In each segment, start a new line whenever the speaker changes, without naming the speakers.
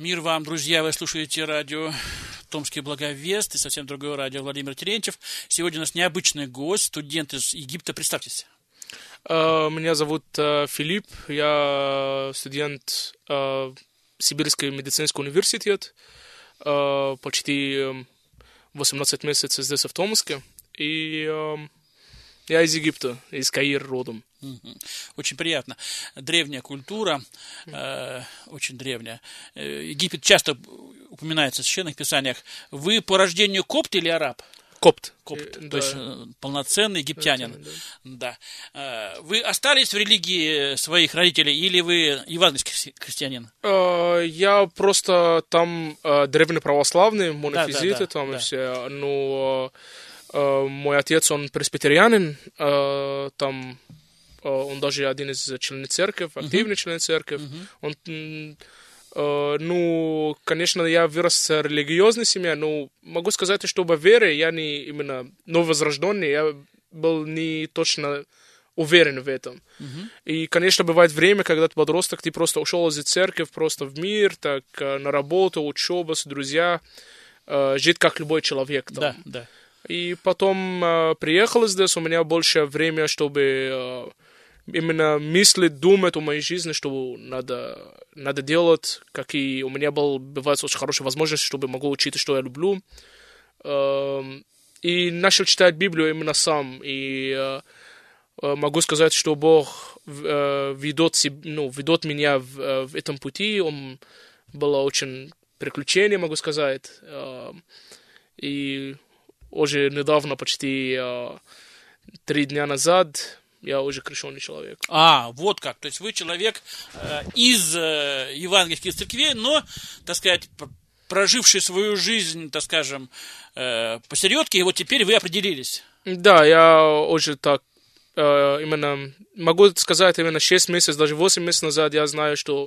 Мир вам, друзья, вы слушаете радио «Томский благовест» и совсем другое радио Владимир Терентьев. Сегодня у нас необычный гость, студент из Египта. Представьтесь.
Меня зовут Филипп, я студент Сибирский медицинский университет, почти 18 месяцев здесь, в Томске, и я из Египта, из Каира родом.
Очень приятно. Древняя культура, очень древняя. Египет часто упоминается в священных писаниях. Вы по рождению копт или араб?
Копт.
Копт, то есть полноценный египтянин. Да. Вы остались в религии своих родителей или вы евангельский христианин?
Я просто там древний православный, монофизиты
да,
там и все. Но мой отец, он пресбитерианин, там он даже один из членов церкви, активный член церкви. Он, ну, конечно, я вырос в религиозной семье, но могу сказать, что по вере я не именно нововозрожденный, я был не точно уверен в этом. И, конечно, бывает время, когда ты подросток, ты просто ушел из церкви просто в мир, так, на работу, учеба, с друзьями, жить как любой человек там.
Да, да.
И потом приехал здесь, у меня больше времени, чтобы именно мыслить, думать о моей жизни, что надо делать, какие у меня бывает очень хорошая возможность, чтобы могу учить, что я люблю. И начал читать Библию именно сам. И могу сказать, что Бог ведет меня в этом пути. Он было очень приключение, могу сказать. И уже недавно, почти 3 дня назад, я уже крещенный человек.
Вот как. То есть вы человек из евангельских церквей, но, так сказать, проживший свою жизнь, так скажем, посередке, и вот теперь вы определились. Да,
я уже так, именно, могу сказать, именно 6 месяцев, даже 8 месяцев назад я знаю, что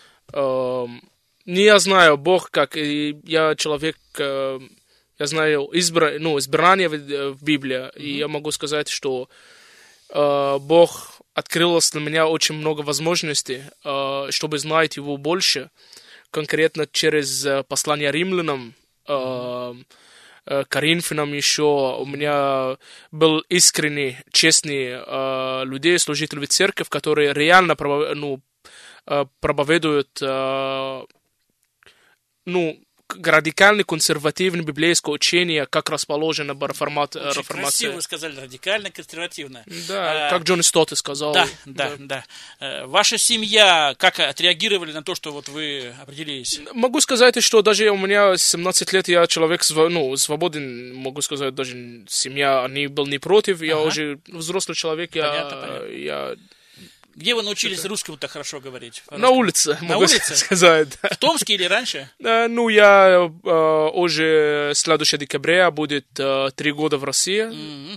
не я знаю Бог, как и я человек, я знаю избрание в Библии, и я могу сказать, что Бог открыл для меня очень много возможностей, чтобы знать Его больше, конкретно через послание римлянам, Коринфянам еще. У меня был искренний, честный людей, служителей церкви, которые реально проповедуют радикальное консервативное библейское учение, как расположено в реформации.
Очень красиво вы сказали, радикально консервативное.
Да, как Джон Стотт сказал.
Да. Ваша семья как отреагировали на то, что вот вы определились?
Могу сказать, что даже у меня 17 лет, я человек свободен, могу сказать, даже семья, они были не против, я уже взрослый человек,
Понятно. Где вы научились русскому-то хорошо говорить?
На улице, могу сказать.
В Томске или раньше?
Я уже следующее декабря будет 3 года в России.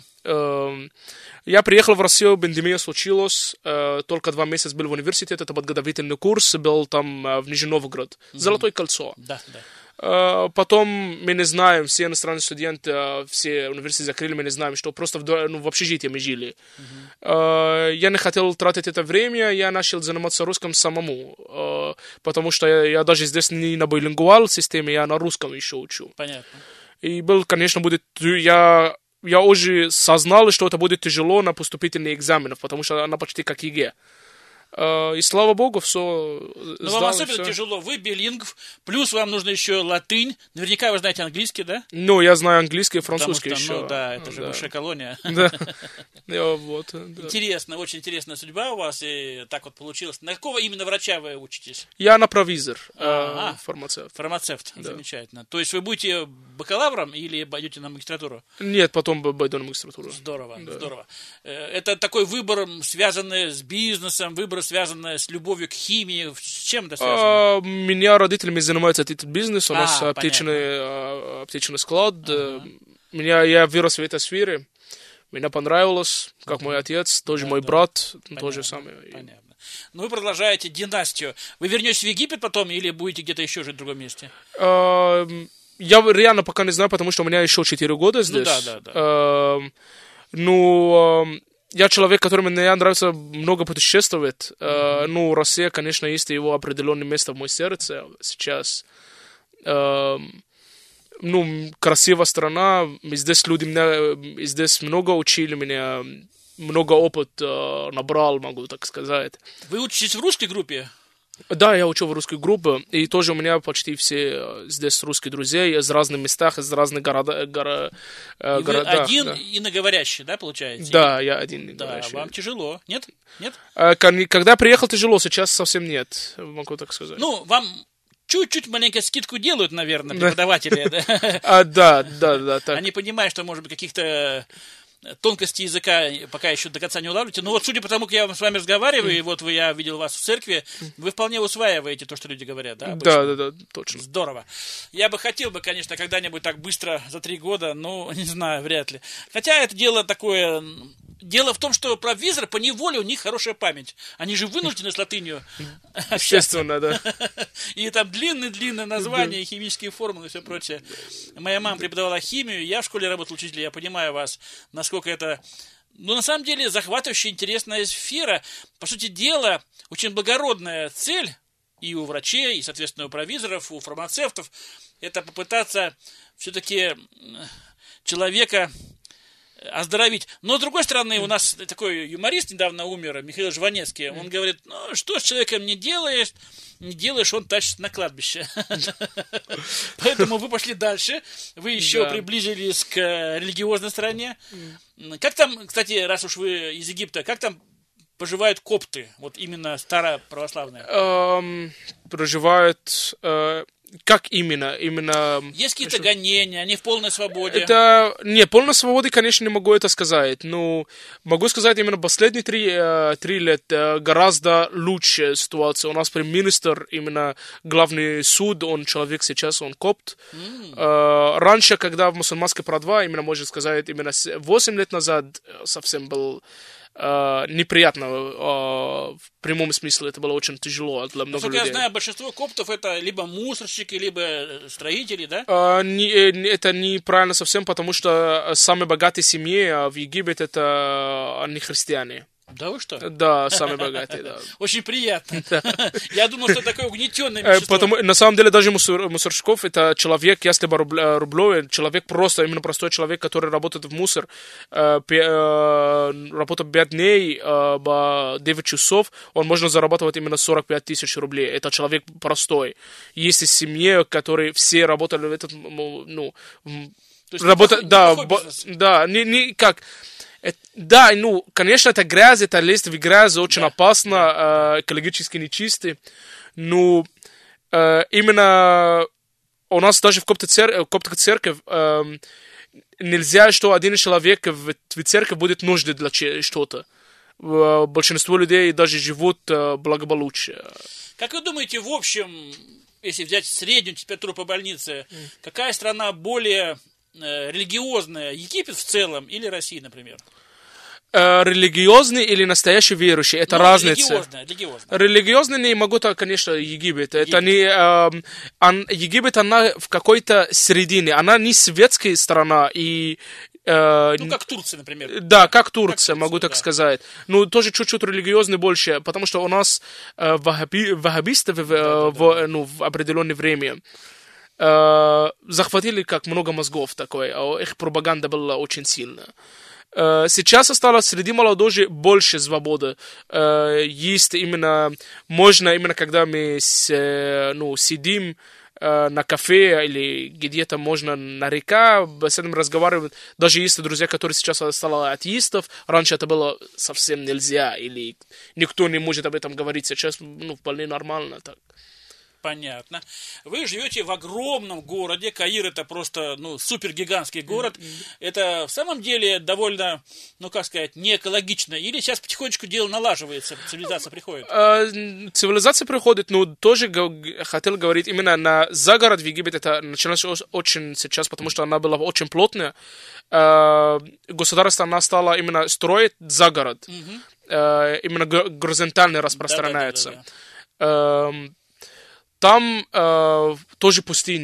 Я приехал в Россию, пандемия случилась, только 2 месяца был в университете, это подготовительный курс, был там в Нижний Новгород, Золотое кольцо.
Да.
Потом мы не знаем, все иностранные студенты, все университеты закрыли, мы не знаем, что просто в общежитии мы жили. Я не хотел тратить это время, я начал заниматься русским самому, потому что я даже здесь не на билингвал системе, я на русском еще учу.
Понятно.
И конечно, я уже сознал, что это будет тяжело на поступительные экзамены, потому что она почти как ЕГЭ. И слава Богу, все сдал.
Но вам особенно тяжело, вы билингв, плюс вам нужно еще латынь. Наверняка вы знаете английский, да?
Я знаю английский и французский еще.
Это же бывшая колония.
Да.
Интересно, очень интересная судьба у вас, и так вот получилось. На какого именно врача вы учитесь?
Я на провизор, фармацевт.
Фармацевт, замечательно. То есть вы будете бакалавром или пойдете на магистратуру?
Нет, потом пойду на магистратуру.
Здорово. Это такой выбор, связанный с бизнесом, выбор, связанный с любовью к химии. С чем это связано?
Меня родителями занимаются этот бизнес. У нас аптечный склад. Я вырос в этой сфере. Мне понравилось, как мой отец, тоже мой брат, то же самое.
Понятно. Ну, вы продолжаете династию. Вы вернетесь в Египет потом или будете где-то еще жить в другом месте?
Я реально пока не знаю, потому что у меня еще 4 года здесь.
Да.
я человек, которому мне нравится много путешествовать. Ну, Россия, конечно, есть его определенное место в моем сердце сейчас. Ну, красивая страна, здесь люди меня, здесь много учили меня, много опыта набрал, могу так сказать.
Вы учитесь в русской группе?
Да, я учу в русской группе, и тоже у меня почти все здесь русские друзья из разных местах, из разных городов.
Вы один иноговорящий, да, получается?
Да, я один
Да,
иноговорящий.
вам тяжело, нет? Нет?
Когда приехал, тяжело, сейчас совсем нет, могу так сказать.
Ну, вам чуть-чуть маленькую скидку делают, наверное, преподаватели.
Да. Так.
Они понимают, что, может быть, каких-то тонкости языка пока еще до конца не улавливаете. Но вот судя по тому, как я с вами разговариваю, и вот я видел вас в церкви, вы вполне усваиваете то, что люди говорят, да?
Да, точно.
Здорово. Я бы хотел, конечно, когда-нибудь так быстро, за 3 года, но не знаю, вряд ли. Хотя это дело такое... Дело в том, что провизор, поневоле, у них хорошая память. Они же вынуждены с латынью общаться.
Естественно, да.
И там длинные-длинные названия, химические формулы и все прочее. Моя мама преподавала химию, я в школе работал учителем, я понимаю вас, насколько это... Ну, на самом деле, захватывающая, интересная сфера. По сути дела, очень благородная цель и у врачей, и, соответственно, у провизоров, у фармацевтов, это попытаться все-таки человека оздоровить. Но, с другой стороны, у нас такой юморист недавно умер, Михаил Жванецкий, он говорит, ну, что с человеком не делаешь, он тащится на кладбище. Поэтому вы пошли дальше, вы еще приблизились к религиозной стороне. Как там, кстати, раз уж вы из Египта, как там поживают копты, вот именно староправославные?
Проживают... Как именно?
Есть какие-то гонения, они в полной свободе?
Не, полной свободы, конечно, не могу это сказать. Но могу сказать, именно последние 3 лета гораздо лучше ситуация. У нас премьер-министр, именно главный суд, он человек сейчас, он копт. Раньше, когда в мусульманской праве, именно можно сказать, именно 8 лет назад совсем был... неприятно в прямом смысле, это было очень тяжело для многих людей.
Я знаю, большинство коптов это либо мусорщики, либо строители, да?
Это неправильно совсем, потому что самые богатые семьи в Египте это не христиане.
Да вы что?
Да, самые богатые, да.
Очень приятно. Я думал, что такое угнетенное меньшинство.
Потому, на самом деле, даже мусорщиков, это человек, если бы рублевый, человек просто, именно простой человек, который работает в мусор, работает 5 дней, 9 часов, он может зарабатывать именно 45 тысяч рублей. Это человек простой. Есть и семьи, которые все работали в этот, ну, как... Да, ну, конечно, это грязь, это лезть в грязь очень опасно, экологически нечистый. Но именно у нас даже в коптской церкви нельзя, что один человек в церкви будет нужды для что-то. Большинство людей даже живут благополучно.
Как вы думаете, в общем, если взять среднюю температуру по больнице, какая страна более... религиозная, Египет в целом или Россия, например?
Религиозный или настоящий верующий, это разница. Религиозный не могу, так, конечно, Египет. Это не Египет, она в какой-то середине, она не светская страна и
ну, как Турция, например.
Да, как Турция, могу так сказать. Ну, тоже чуть-чуть религиозный больше, потому что у нас ваххабисты в определенное время захватили как много мозгов такой, а их пропаганда была очень сильная. Сейчас осталось среди молодежи больше свободы. Есть именно, можно именно когда мы сидим на кафе или где-то можно на река, с этим разговаривать. Даже есть друзья, которые сейчас стали атеистов. Раньше это было совсем нельзя, или никто не может об этом говорить. Сейчас вполне нормально так.
Понятно. Вы живете в огромном городе. Каир это просто, супергигантский город. Это в самом деле довольно, не экологично. Или сейчас потихонечку дело налаживается, цивилизация приходит?
Цивилизация приходит, но тоже хотел говорить, именно за город в Египте это началось очень сейчас, потому что она была очень плотная. Государство она стала именно строить за город. Именно горизонтально распространяется. Там тоже пустыни.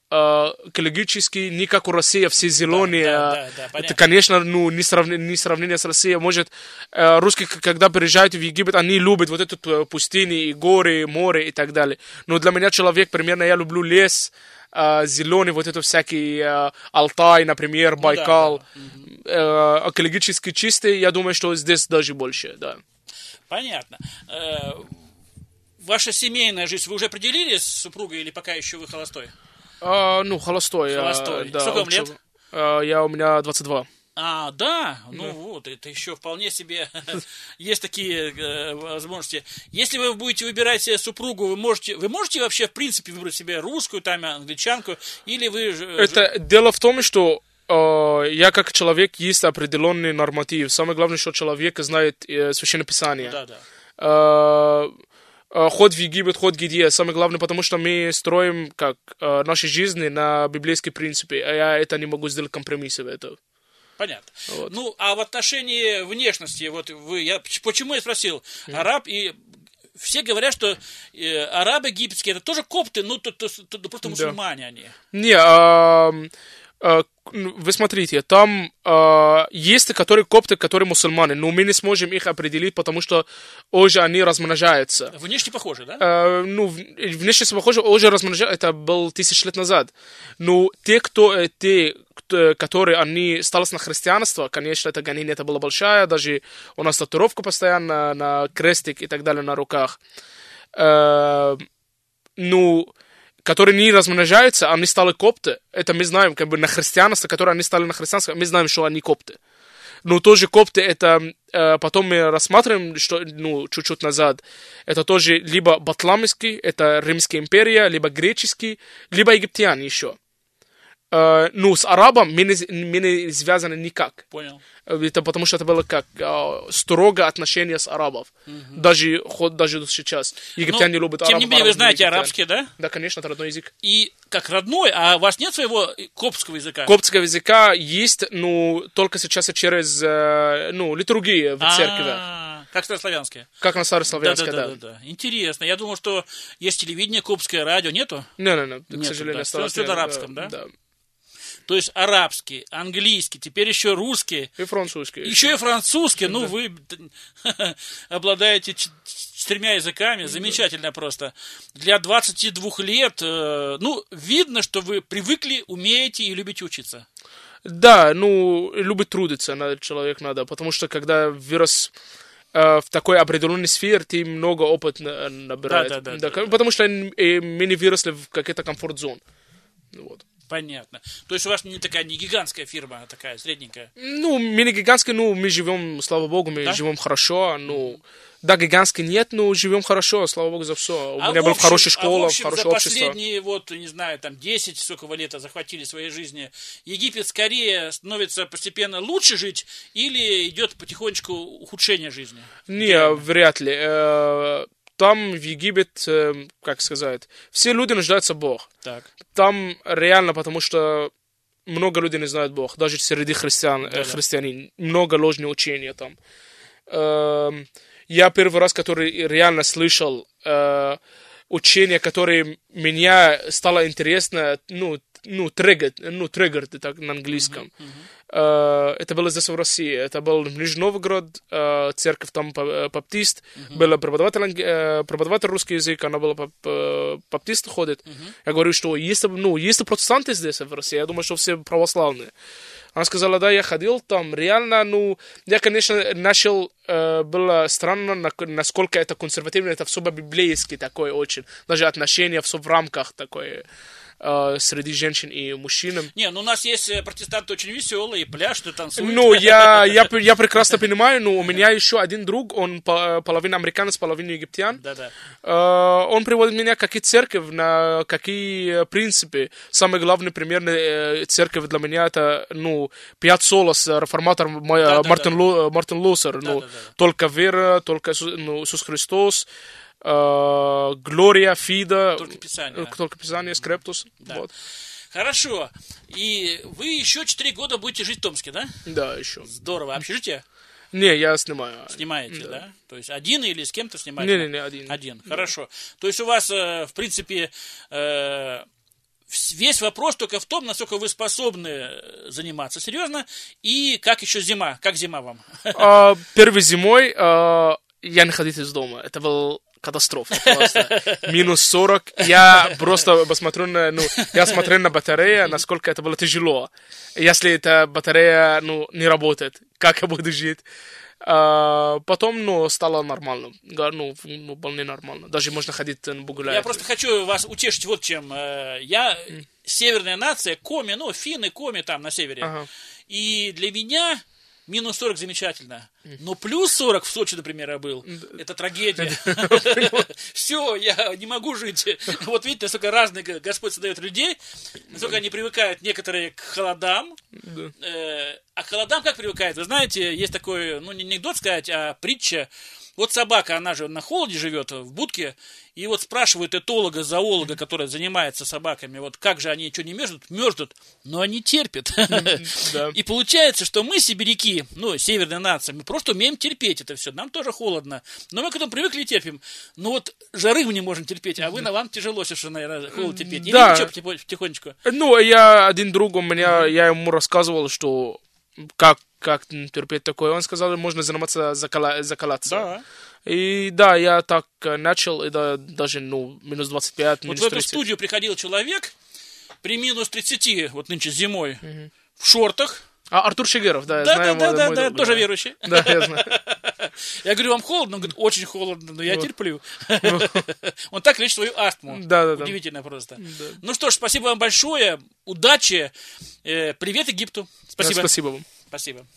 экологически не как у России, все зеленые. Это, конечно, не сравнение с Россией. Может, русские, когда приезжают в Египет, они любят вот эту пустыни, и горы, и море и так далее. Но для меня человек, примерно, я люблю лес, зеленый, вот это всякий Алтай, например, Байкал. Экологически чистый, я думаю, что здесь даже больше, да.
Понятно. Ваша семейная жизнь, вы уже определились с супругой или пока еще вы холостой?
Холостой.
Холостой.
Да,
сколько вам лет?
У меня 22.
Да, вот, это еще вполне себе есть такие возможности. Если вы будете выбирать себе супругу, вы можете вообще, в принципе, выбрать себе русскую, там, англичанку, или вы...
Дело в том, что я как человек, есть определенный норматив. Самое главное, что человек знает Священное Писание. Ход в Египет, ход где. Самое главное, потому что мы строим наши жизни на библейские принципы, а я это не могу сделать компромиссы в этом.
Понятно. Вот. А в отношении внешности, почему я спросил, араб, и все говорят, что арабы египетские, это тоже копты, просто мусульмане они.
Не, вы смотрите, там есть копты, которые мусульмане, но мы не сможем их определить, потому что уже они размножаются.
Внешне похожи, да?
Внешне похожи, уже размножаются, это было 1000 лет назад. Но те, которые они стали на христианство, конечно, это гонение, это было большое, даже у нас татуировка постоянно на крестик и так далее на руках. Которые не размножаются, они стали копты. Это мы знаем, на христианство, которые они стали на христианство, мы знаем, что они копты. Но тоже копты, это потом мы рассматриваем, что, чуть-чуть назад, это тоже либо батламский, это Римская империя, либо греческий, либо египтяне еще. С арабом мы не связаны никак.
Понял.
Это потому что это было строгое отношение с арабов. Даже сейчас. Египтяне любят арабов.
Тем не менее, вы знаете арабский, да?
Да, конечно, это родной язык.
И как родной, а у вас нет своего коптского языка?
Коптского языка есть, только сейчас через литургии в церкви.
Как старославянское?
Как на старославянское,
да. Интересно. Я думал, что есть телевидение, коптское радио. Нету?
Не, к сожалению.
Все на арабском, да? То есть арабский, английский, теперь еще русский.
И французский.
Еще и французский. Вы обладаете 4 языками. Замечательно просто. Для 22 лет, видно, что вы привыкли, умеете и любите учиться.
Да, любит трудиться человек надо. Потому что, когда вырос в такой определенной сфере, ты много опыта набираешь. Да. Потому что мы не выросли в какой-то комфорт-зон. Вот.
Понятно. То есть у вас не гигантская фирма, а такая средненькая?
Мы не гигантская, мы живем, слава богу, живем хорошо. Да, гигантской нет, но живем хорошо, слава богу за все. У меня была хорошая школа, хорошее общество.
За последние, 10, сколько вы лет захватили своей жизни, Египет скорее становится постепенно лучше жить или идет потихонечку ухудшение жизни?
Не, вряд ли. Там в Египет, как сказать, все люди нуждаются в Бог.
Так.
Там реально, потому что много людей не знают Бог, даже среди христиан, много ложного учения там. Я первый раз, который реально слышал учение, которое меня стало интересно, триггер, так на английском. Это было здесь в России. Это был Нижний Новгород, церковь там баптист. Был преподаватель русский язык, она была баптист ходит. Я говорю, что есть протестанты здесь в России. Я думаю, что все православные. Она сказала, да, я ходил там, реально, я, конечно, начал, было странно, насколько это консервативно, это все библейский такой очень, даже отношения все в рамках такой, среди женщин и мужчин.
Не, у нас есть протестанты очень веселые, пляшут, танцуют.
Я прекрасно понимаю, но у меня еще один друг, он половина американец, половина египтян.
Да.
Он приводит меня, какие церковь, на какие принципы. Самый главный пример церковь для меня это, Пять Солос, реформатор Мартин Лютер. Только вера, только Иисус Христос. Глория, Фида, только Писание, Скрептус.
Да.
Вот.
Хорошо. И вы еще 4 года будете жить в Томске, да?
Да, еще.
Здорово. Общежитие?
Не, я снимаю.
Снимаете, да? То есть один или с кем-то снимаете?
Не, один.
Один, хорошо. То есть у вас, в принципе, весь вопрос только в том, насколько вы способны заниматься серьезно, и как еще зима, как зима вам?
Первой зимой я не ходил из дома. Это был катастрофа просто. Минус 40. Я просто посмотрю я смотрел на батарею, насколько это было тяжело. Если эта батарея, не работает, как я буду жить? Потом, стало нормально. Вполне нормально. Даже можно ходить погулять.
Я просто хочу вас утешить вот чем. Я северная нация, коми, финны, коми там на севере.
Ага.
И для меня минус 40 замечательно. Но плюс 40 в Сочи, например, я был. Это трагедия. Все, я не могу жить. Вот видите, насколько разные Господь создает людей, насколько они привыкают некоторые к холодам. А к холодам как привыкают? Вы знаете, есть такой, не анекдот сказать, а притча. Вот собака, она же на холоде живет, в будке, и вот спрашивают этолога, зоолога, который занимается собаками, вот как же они, что не мерзнут? Мерзнут, но они терпят. И получается, что мы, сибиряки, северная нация, мы просто умеем терпеть это все, нам тоже холодно, но мы к этому привыкли и терпим. Но вот жары мы не можем терпеть, а вам тяжело сейчас, наверное, холод терпеть. Или ничего, потихонечку?
Я один друг у меня, я ему рассказывал, что как терпеть такое. Он сказал, можно заниматься закаляться.
Да.
И да, я так начал, и даже минус 25, минус 30.
Вот в эту студию приходил человек при минус 30, вот нынче зимой, в шортах.
Артур Шигеров, да, я знаю.
Да, тоже верующий.
Да, я знаю.
Я говорю, вам холодно? Он говорит, очень холодно, но я терплю. Он так лечит свою астму.
Да.
Удивительно просто. Ну что ж, спасибо вам большое, удачи, привет Египту. Спасибо.
Спасибо вам.
Спасибо.